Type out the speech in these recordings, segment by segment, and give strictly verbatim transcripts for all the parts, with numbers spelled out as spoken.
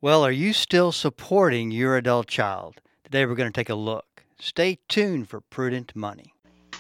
Well, are you still supporting your adult child? Today we're going to take a look. Stay tuned for Prudent Money.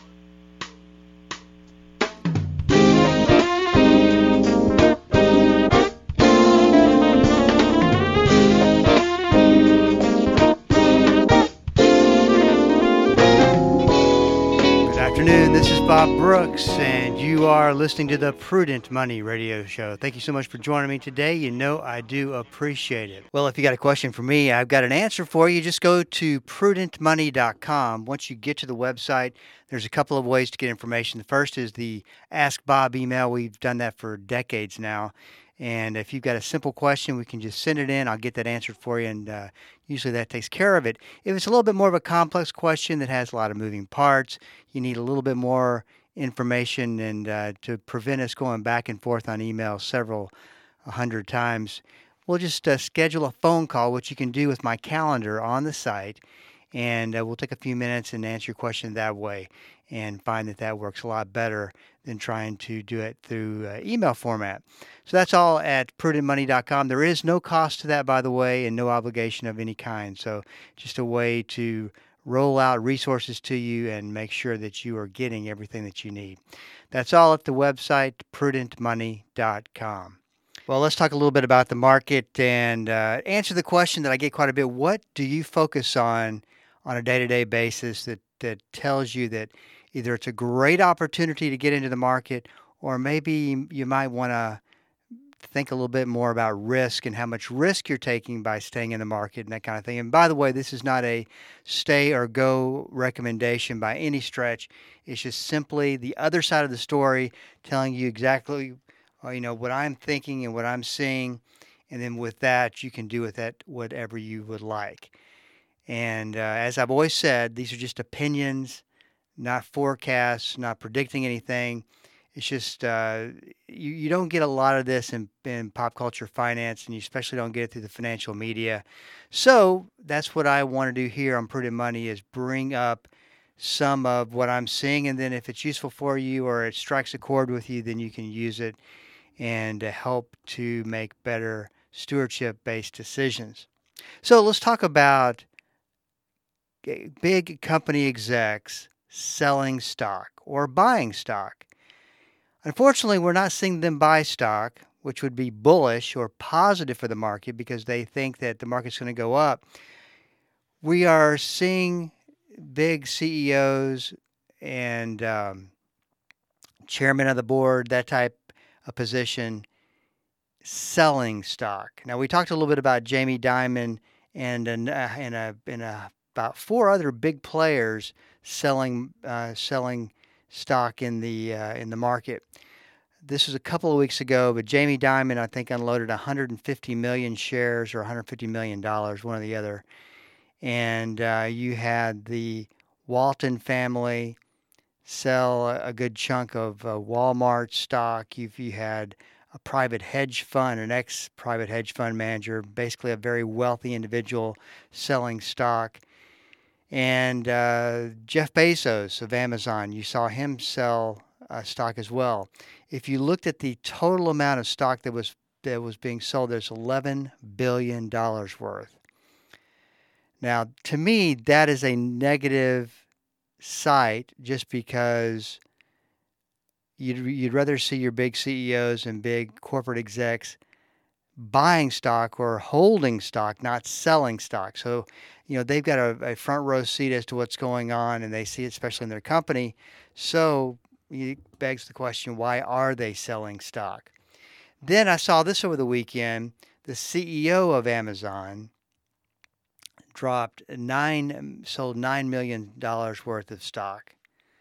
Good afternoon. This is Bob Brooks, and you are listening to the Prudent Money Radio Show. Thank you so much for joining me today. You know I do appreciate it. Well, if you got a question for me, I've got an answer for you. Just go to prudent money dot com. Once you get to the website, there's a couple of ways to get information. The first is the Ask Bob email. We've done that for decades now. And if you've got a simple question, we can just send it in. I'll get that answered for you, and uh, usually that takes care of it. If it's a little bit more of a complex question that has a lot of moving parts, you need a little bit more information, and uh, to prevent us going back and forth on email several hundred times, we'll just uh, schedule a phone call, which you can do with my calendar on the site, and uh, we'll take a few minutes and answer your question that way, and find that that works a lot better than trying to do it through uh, email format. So that's all at prudent money dot com. There is no cost to that, by the way, and no obligation of any kind. So just a way to roll out resources to you and make sure that you are getting everything that you need. That's all at the website, prudent money dot com. Well, let's talk a little bit about the market and uh, answer the question that I get quite a bit. What do you focus on on a day-to-day basis that, that tells you that either it's a great opportunity to get into the market, or maybe you might want to think a little bit more about risk and how much risk you're taking by staying in the market and that kind of thing. And by the way, this is not a stay or go recommendation by any stretch. It's just simply the other side of the story, telling you exactly, uh, you know, what I'm thinking and what I'm seeing. And then with that, you can do with that whatever you would like. And uh, as I've always said, these are just opinions, not forecasts, not predicting anything. It's just uh, you, you don't get a lot of this in, in pop culture finance, and you especially don't get it through the financial media. So that's what I want to do here on Prudent Money, is bring up some of what I'm seeing, and then if it's useful for you or it strikes a chord with you, then you can use it and uh, help to make better stewardship-based decisions. So let's talk about big company execs selling stock or buying stock. Unfortunately, we're not seeing them buy stock, which would be bullish or positive for the market because they think that the market's going to go up. We are seeing big C E Os and um, chairman of the board, that type of position, selling stock. Now, we talked a little bit about Jamie Dimon and and, uh, and, a, and a, about four other big players selling uh, selling stock in the uh, in the market. This was a couple of weeks ago, but Jamie Dimon, I think, unloaded one hundred fifty million shares or one hundred fifty million dollars, one or the other. And uh, you had the Walton family sell a good chunk of uh, Walmart stock. You've, you had a private hedge fund, an ex-private hedge fund manager, basically a very wealthy individual selling stock. And uh, Jeff Bezos of Amazon, you saw him sell uh, stock as well. If you looked at the total amount of stock that was that was being sold, there's eleven billion dollars worth. Now, to me, that is a negative sight, just because you'd, you'd rather see your big C E Os and big corporate execs buying stock or holding stock, not selling stock. So, you know, they've got a, a front row seat as to what's going on, and they see it especially in their company. So it begs the question, why are they selling stock? Then I saw this over the weekend. The C E O of Amazon dropped nine, sold nine million dollars worth of stock.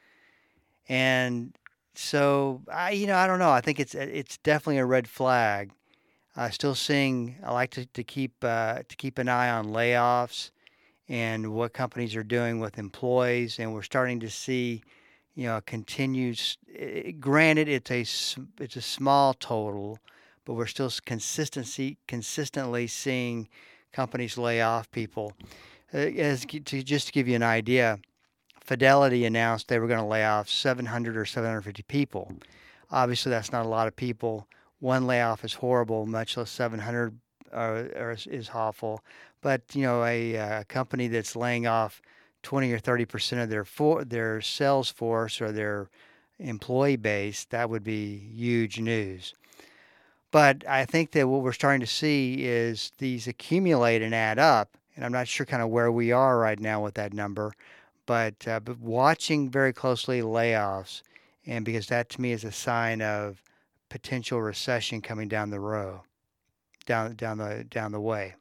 And so, I, you know, I don't know. I think it's it's definitely a red flag. Uh, still seeing, I like to, to keep uh, to keep an eye on layoffs and what companies are doing with employees, and we're starting to see, you know, continues. Granted, it's a it's a small total, but we're still consistency consistently seeing companies lay off people. Uh, as to just to give you an idea, Fidelity announced they were going to lay off seven hundred or seven hundred fifty people. Obviously, that's not a lot of people. One layoff is horrible, much less seven hundred are, are, is is awful. But you know, a, uh company that's laying off twenty or thirty percent of their for their sales force or their employee base, that would be huge news. But I think that what we're starting to see is these accumulate and add up, and I'm not sure kind of where we are right now with that number, but, uh, but watching very closely layoffs, and because that to me is a sign of potential recession coming down the road, down down the down the way.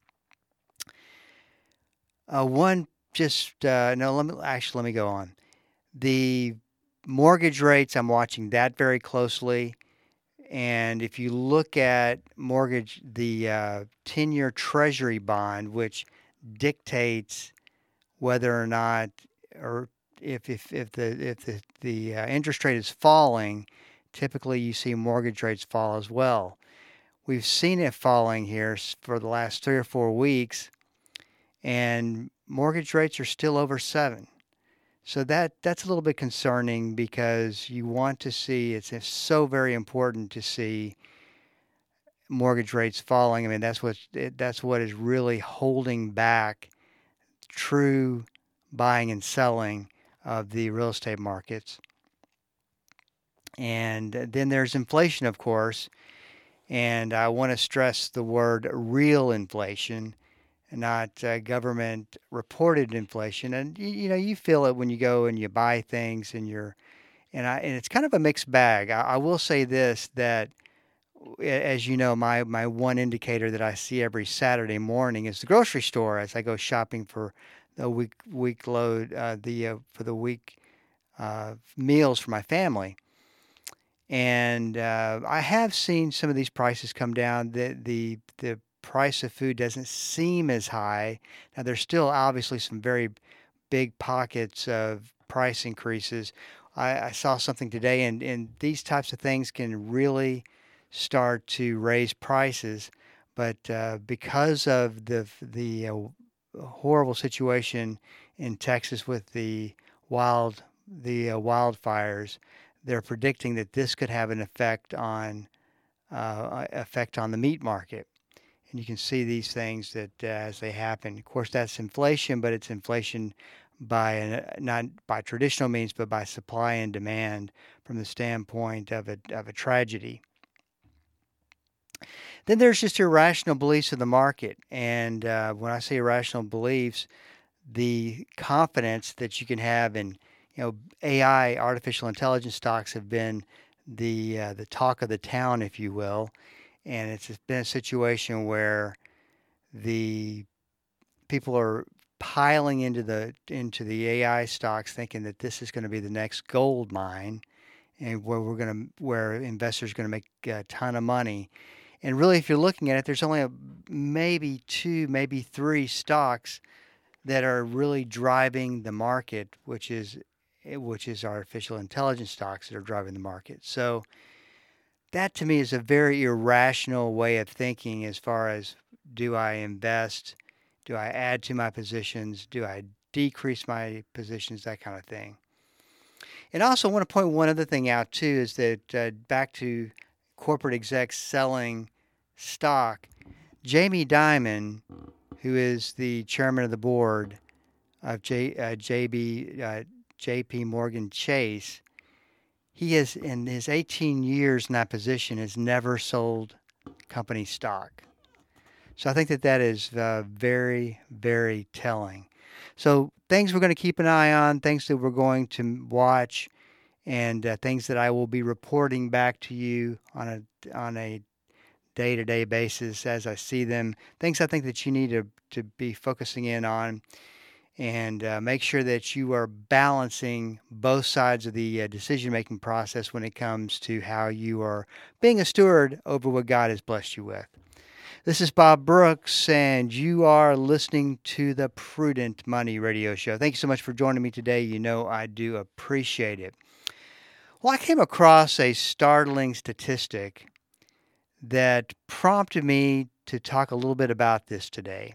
Uh, one just uh, no, let me actually let me go on. The mortgage rates, I'm watching that very closely. And if you look at mortgage, the uh, ten-year Treasury bond, which dictates whether or not, or if if if the if the the uh, interest rate is falling, typically you see mortgage rates fall as well. We've seen it falling here for the last three or four weeks, and mortgage rates are still over seven. So that that's a little bit concerning because you want to see it's, it's so very important to see mortgage rates falling. I mean that's what that's what is really holding back true buying and selling of the real estate markets. And then there's inflation, of course, and I want to stress the word real inflation, not uh, government reported inflation. And you, you know, you feel it when you go and you buy things, and you're and I and it's kind of a mixed bag. I, I will say this, that as you know, my my one indicator that I see every Saturday morning is the grocery store as I go shopping for the week week load uh, the uh, for the week uh, meals for my family. And uh, I have seen some of these prices come down. The the the price of food doesn't seem as high. Now there's still obviously some very big pockets of price increases. I, I saw something today, and, and these types of things can really start to raise prices. But uh, because of the the uh, horrible situation in Texas with the wild the uh, wildfires, they're predicting that this could have an effect on uh, effect on the meat market. And you can see these things that uh, as they happen. Of course, that's inflation, but it's inflation by an, not by traditional means, but by supply and demand from the standpoint of a of a tragedy. Then there's just irrational beliefs of the market, and uh, when I say irrational beliefs, the confidence that you can have in, you know, A I, artificial intelligence stocks have been the uh, the talk of the town, if you will, and it's been a situation where the people are piling into the into the A I stocks, thinking that this is going to be the next gold mine, and where we're going to where investors are going to make a ton of money. And really, if you're looking at it, there's only a, maybe two, maybe three stocks that are really driving the market, which is which is artificial intelligence stocks that are driving the market. So that to me is a very irrational way of thinking as far as, do I invest? Do I add to my positions? Do I decrease my positions? That kind of thing. And I also want to point one other thing out too, is that uh, back to corporate execs selling stock, Jamie Dimon, who is the chairman of the board of J, uh, J B, uh, J P Morgan Chase, he has, in his eighteen years in that position, has never sold company stock. So I think that that is uh, very, very telling. So things we're going to keep an eye on, things that we're going to watch, and uh, things that I will be reporting back to you on a on a day-to-day basis as I see them. Things I think that you need to, to be focusing in on, and uh, make sure that you are balancing both sides of the uh, decision-making process when it comes to how you are being a steward over what God has blessed you with. This is Bob Brooks, and you are listening to the Prudent Money Radio Show. Thank you so much for joining me today. You know I do appreciate it. Well, I came across a startling statistic that prompted me to talk a little bit about this today,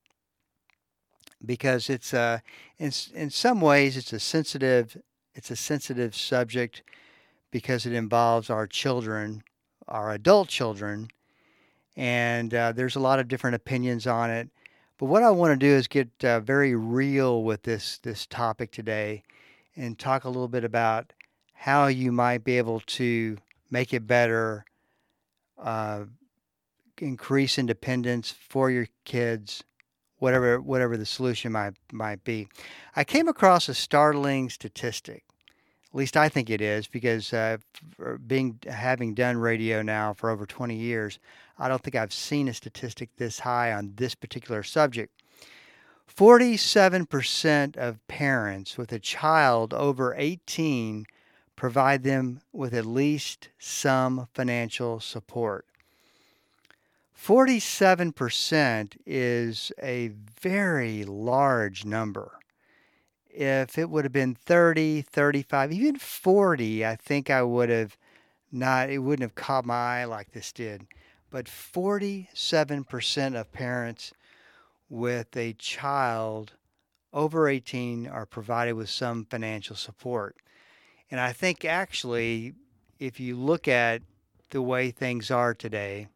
because it's uh, in in some ways it's a sensitive it's a sensitive subject, because it involves our children, our adult children, and uh, there's a lot of different opinions on it. But what I want to do is get uh, very real with this this topic today, and talk a little bit about how you might be able to make it better, uh, increase independence for your kids, whatever whatever the solution might might be. I came across a startling statistic. At least I think it is, because uh, for being having done radio now for over twenty years, I don't think I've seen a statistic this high on this particular subject. forty-seven percent of parents with a child over eighteen provide them with at least some financial support. forty-seven percent is a very large number. If it would have been thirty, thirty-five, even forty, I think I would have not, it wouldn't have caught my eye like this did. But forty-seven percent of parents with a child over eighteen are provided with some financial support. And I think actually, if you look at the way things are today,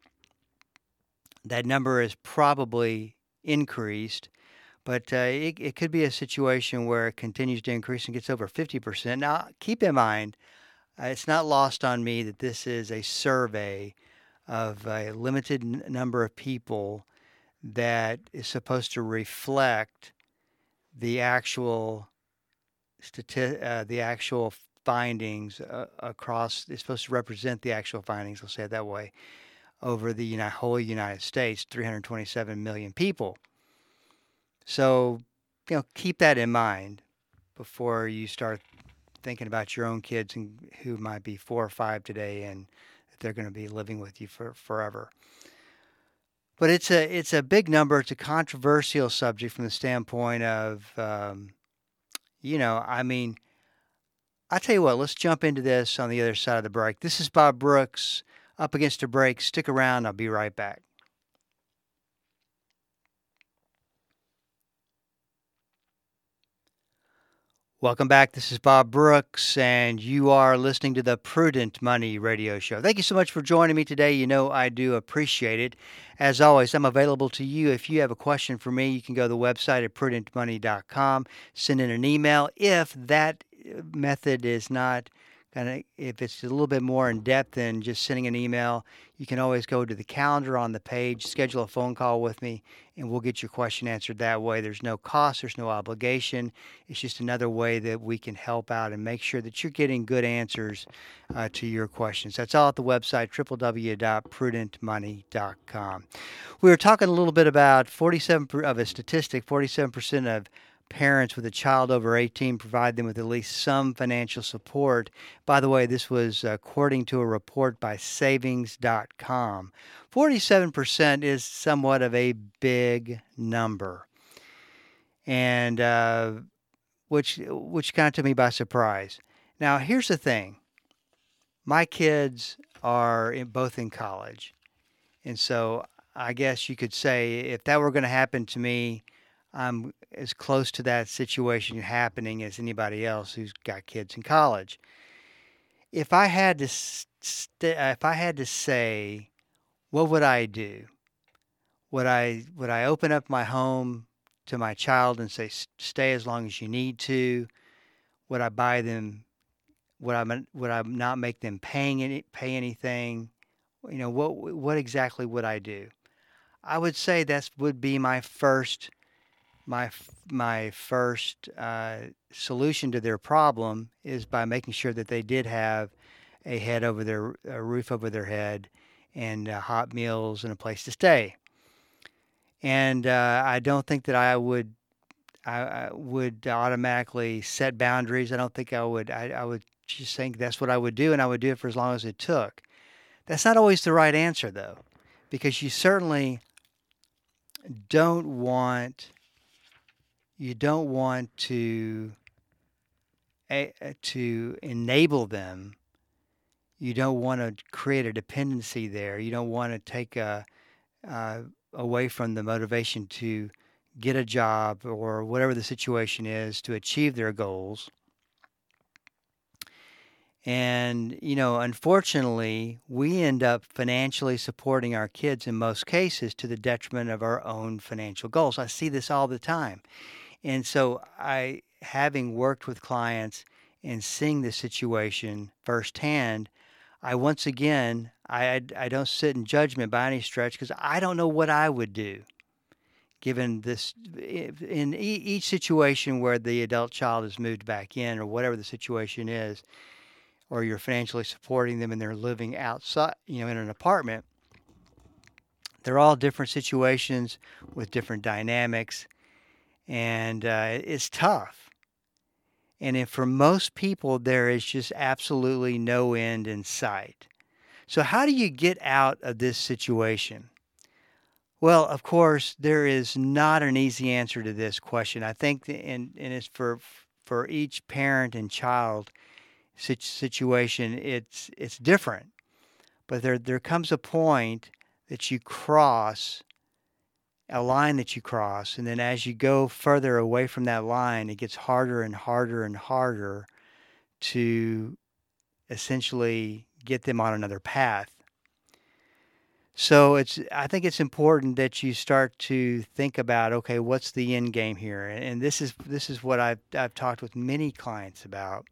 that number is probably increased. But uh, it, it could be a situation where it continues to increase and gets over fifty percent. Now, keep in mind, uh, it's not lost on me that this is a survey of a limited n- number of people that is supposed to reflect the actual stati- uh, the actual findings uh, across. It's supposed to represent the actual findings. I'll say it that way, over the Uni- whole United States, three hundred twenty-seven million people. So, you know, keep that in mind before you start thinking about your own kids, and who might be four or five today, and that they're going to be living with you for forever. But it's a it's a big number. It's a controversial subject from the standpoint of, um, you know, I mean, I tell you what. Let's jump into this on the other side of the break. This is Bob Brooks, Up Against the Break. Stick around. I'll be right back. Welcome back. This is Bob Brooks, and you are listening to the Prudent Money Radio Show. Thank you so much for joining me today. You know, I do appreciate it. As always, I'm available to you. If you have a question for me, you can go to the website at prudent money dot com, send in an email. If that uh, method is not kind of, if it's a little bit more in depth than just sending an email, you can always go to the calendar on the page, schedule a phone call with me, and we'll get your question answered that way. There's no cost, there's no obligation. It's just another way that we can help out and make sure that you're getting good answers uh, to your questions. That's all at the website, w w w dot prudent money dot com. We were talking a little bit about forty-seven per, of a statistic, forty-seven percent of parents with a child over eighteen provide them with at least some financial support. By the way, this was according to a report by savings dot com. forty-seven percent is somewhat of a big number, and uh, which which kind of took me by surprise. Now, here's the thing. My kids are in, both in college, and so I guess you could say if that were going to happen to me, I'm as close to that situation happening as anybody else who's got kids in college. If I had to st- if I had to say, what would I do? Would I would I open up my home to my child and say, stay as long as you need to? Would I buy them? Would I would I not make them paying any pay anything? You know, what what exactly would I do? I would say that would be my first my f- my first uh, solution to their problem, is by making sure that they did have a head over their a roof over their head, and uh, hot meals and a place to stay. And uh, I don't think that I would I, I would automatically set boundaries. I don't think I would. I, I would just think that's what I would do, and I would do it for as long as it took. That's not always the right answer, though, because you certainly don't want you don't want to a, to enable them. You don't want to create a dependency there. You don't want to take a, uh, away from the motivation to get a job or whatever the situation is to achieve their goals. And, you know, unfortunately, we end up financially supporting our kids in most cases to the detriment of our own financial goals. I see this all the time. And so I, having worked with clients and seeing the situation firsthand, I once again, I, I don't sit in judgment by any stretch because I don't know what I would do given this in each situation where the adult child is moved back in or whatever the situation is, or you're financially supporting them and they're living outside, you know, in an apartment. They're all different situations with different dynamics, and uh, it's tough. And if for most people, there is just absolutely no end in sight. So, how do you get out of this situation? Well, of course, there is not an easy answer to this question. I think, and, and it's for for each parent and child situation, it's it's different. But there there comes a point that you cross, a line that you cross, and then as you go further away from that line, it gets harder and harder and harder to essentially get them on another path. So it's I think it's important that you start to think about, okay, what's the end game here? And this is this is what I've I've talked with many clients about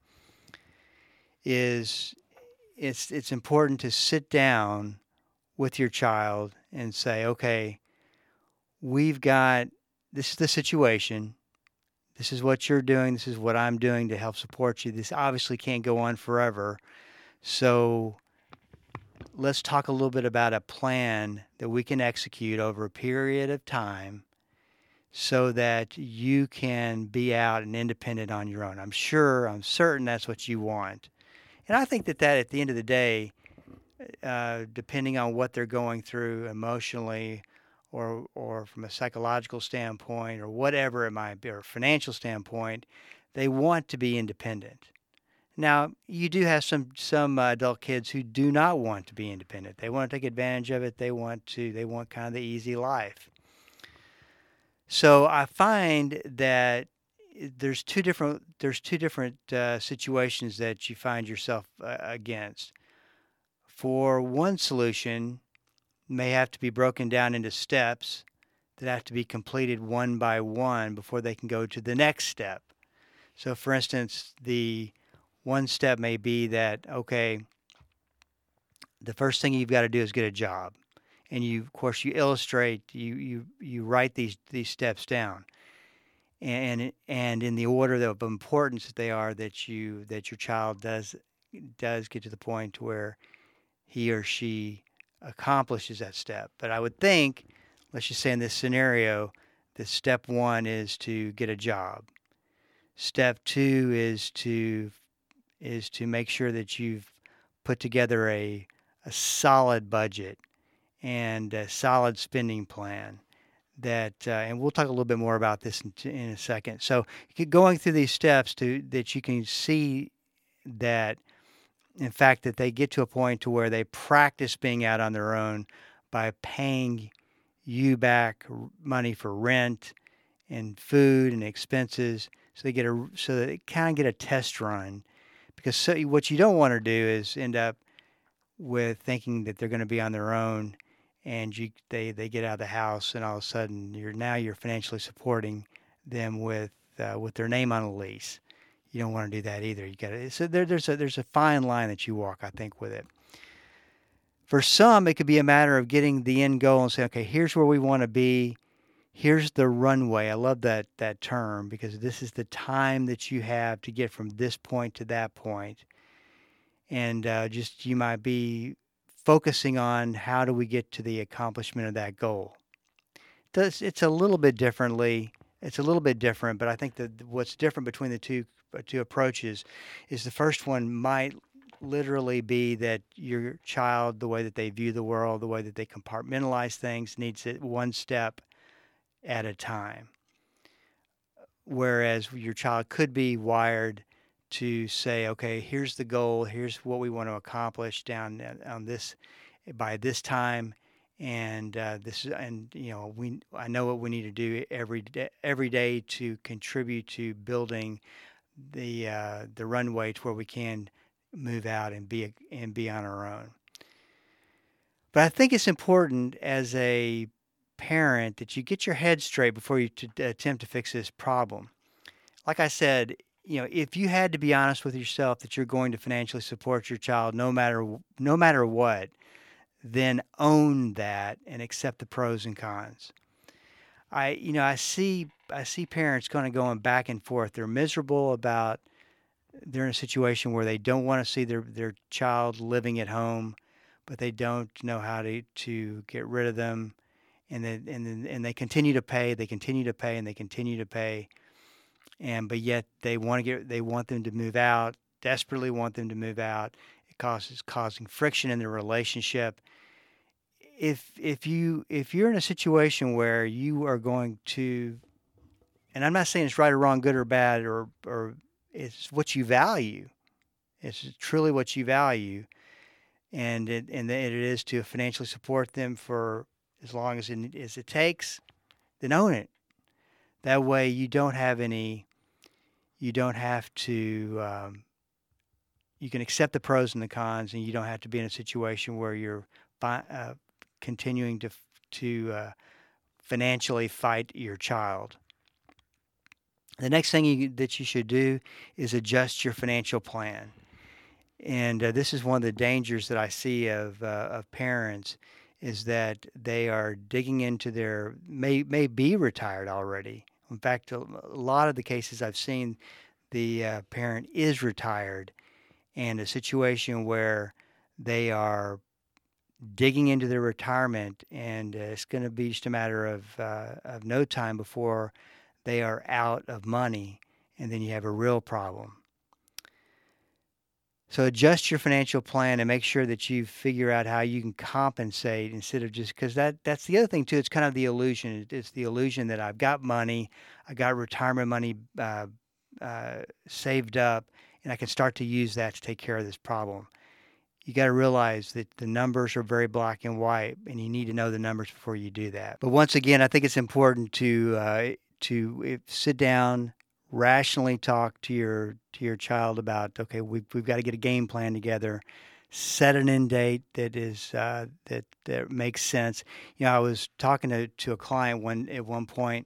is it's it's important to sit down with your child and say, okay, we've got this is the situation. This is what you're doing. This is what I'm doing to help support you. This obviously can't go on forever. So let's talk a little bit about a plan that we can execute over a period of time so that you can be out and independent on your own. I'm sure, I'm certain that's what you want. And I think that that at the end of the day, uh, depending on what they're going through emotionally or or from a psychological standpoint or whatever it might be, or a financial standpoint, they want to be independent. Now, you do have some some uh, adult kids who do not want to be independent. They want to take advantage of it. They want to they want kind of the easy life. So I find that there's two different there's two different uh, situations that you find yourself uh, against. For one solution, may have to be broken down into steps that have to be completed one by one before they can go to the next step. So, for instance, the one step may be that, okay, the first thing you've got to do is get a job. And you, of course, you illustrate, you you you write these these steps down, and and in the order of importance that they are, that you that your child does does get to the point where he or she accomplishes that step. But I would think, let's just say in this scenario, that step one is to get a job. Step two is to is to make sure that you've put together a a solid budget and a solid spending plan. That uh, and we'll talk a little bit more about this in, in a second. So going through these steps to that you can see that in fact that they get to a point to where they practice being out on their own by paying you back money for rent and food and expenses, so they get a so that they kind of get a test run. Because so, what you don't want to do is end up with thinking that they're going to be on their own, and you they they get out of the house, and all of a sudden you're now you're financially supporting them with uh, with their name on a lease. You don't want to do that either. You got to so there, there's a there's a fine line that you walk, I think, with it. For some, it could be a matter of getting the end goal and saying, okay, here's where we want to be. Here's the runway. I love that that term because this is the time that you have to get from this point to that point. And uh, just you might be focusing on how do we get to the accomplishment of that goal. It's, it's a little bit differently. It's a little bit different, but I think that what's different between the two two approaches is the first one might literally be that your child, the way that they view the world, the way that they compartmentalize things, needs it one step at a time. Whereas your child could be wired to say, okay, here's the goal, here's what we want to accomplish down on this by this time, and uh, this is, and you know, we I know what we need to do every day, every day to contribute to building the uh, the runway to where we can move out and be and be on our own. But I think it's important as a parent that you get your head straight before you to attempt to fix this problem. Like I said, you know, if you had to be honest with yourself that you're going to financially support your child no matter no matter what, then own that and accept the pros and cons. I you know, I see I see parents kind of going back and forth. They're miserable about they're in a situation where they don't want to see their their child living at home, but they don't know how to to get rid of them, and then and then and they continue to pay, they continue to pay, and they continue to pay, and but yet they want to get they want them to move out, desperately want them to move out. It causes causing friction in their relationship. If if you if you're in a situation where you are going to, and I'm not saying it's right or wrong, good or bad, or or it's what you value. It's truly what you value, and it and it is to financially support them for as long as it, as it takes. Then own it. That way, you don't have any. You don't have to. Um, you can accept the pros and the cons, and you don't have to be in a situation where you're fi- uh, continuing to to uh, financially fight your child. The next thing you, that you should do is adjust your financial plan. And uh, this is one of the dangers that I see of uh, of parents is that they are digging into their may may be retired already. In fact, a, a lot of the cases I've seen, the uh, parent is retired, and a situation where they are digging into their retirement, and uh, it's going to be just a matter of uh, of no time before they are out of money, and then you have a real problem. So adjust your financial plan and make sure that you figure out how you can compensate instead of just because that that's the other thing too. It's kind of the illusion. It's the illusion that I've got money, I got retirement money uh, uh, saved up, and I can start to use that to take care of this problem. You got to realize that the numbers are very black and white, and you need to know the numbers before you do that. But once again, I think it's important to uh, to if, sit down, rationally talk to your to your child about, okay, we've we've got to get a game plan together, set an end date that is uh, that that makes sense. You know, I was talking to to a client one at one point,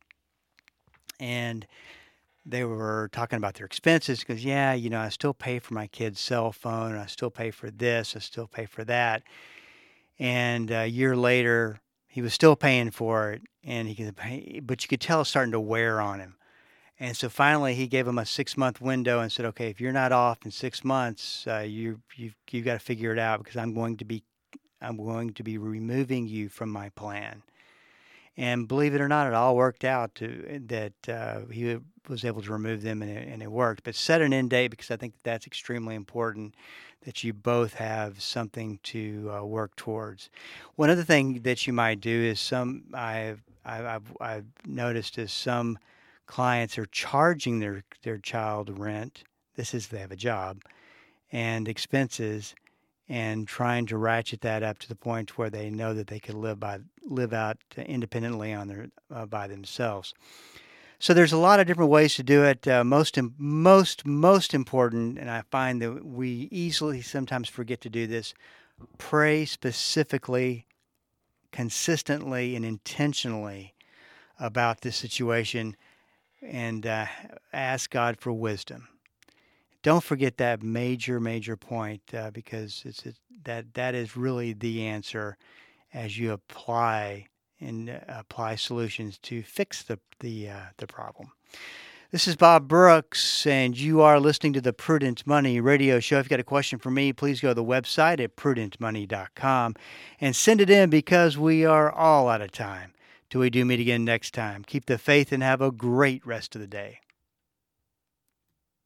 and they were talking about their expenses because, yeah, you know, I still pay for my kid's cell phone, I still pay for this, I still pay for that. And a year later, he was still paying for it, and he could pay, but you could tell it's starting to wear on him. And so finally, he gave him a six-month window and said, "Okay, if you're not off in six months, uh, you you've you've got to figure it out because I'm going to be I'm going to be removing you from my plan." And believe it or not, it all worked out to that uh, he was able to remove them, and it, and it worked. But set an end date because I think that's extremely important that you both have something to uh, work towards. One other thing that you might do is some I've I've, I've, I've noticed is some clients are charging their their child rent. This is they have a job and expenses, and trying to ratchet that up to the point where they know that they could live by live out independently on their uh, by themselves. So there's a lot of different ways to do it. Uh, most most most important, and I find that we easily sometimes forget to do this. Pray specifically, consistently, and intentionally about this situation, and uh, ask God for wisdom. Don't forget that major, major point uh, because it's, it's that that is really the answer as you apply and uh, apply solutions to fix the the uh, the problem. This is Bob Brooks, and you are listening to the Prudent Money Radio Show. If you've got a question for me, please go to the website at prudent money dot com and send it in because we are all out of time. Till we do meet again next time. Keep the faith and have a great rest of the day.